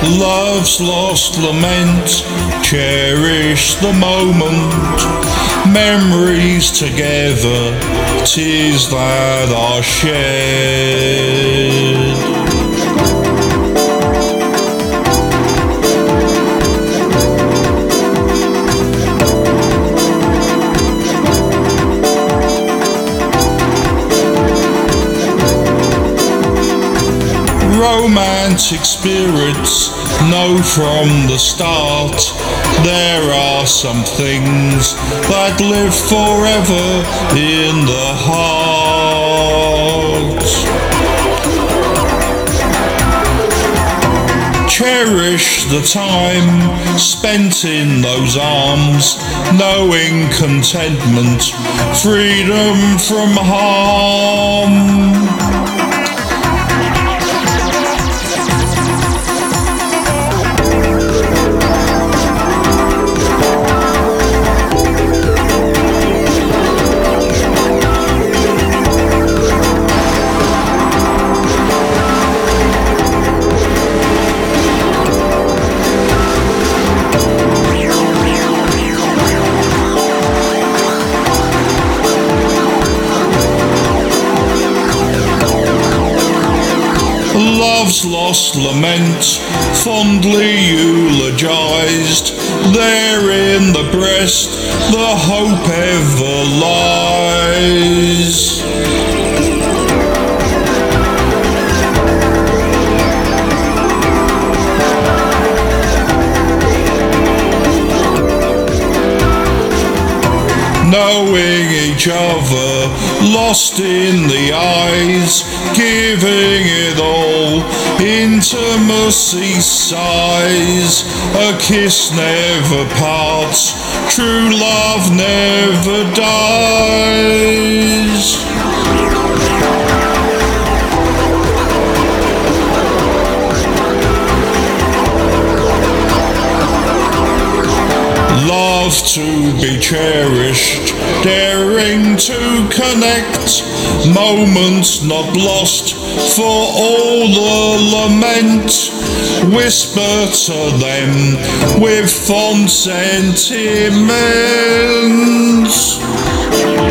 Love's lost lament, cherish the moment. Memories together, 'tis that are shared. Romantic spirits know from the start there are some things that live forever in the heart. Cherish the time spent in those arms, knowing contentment, freedom from harm. Love's lost lament, fondly eulogized, there in the breast the hope ever lies. Knowing each other, lost in the eyes, giving it all, intimacy sighs. A kiss never parts, true love never dies. Love to be cherished, daring to connect, moments not lost for all the lament. Whisper to them with fond sentiments.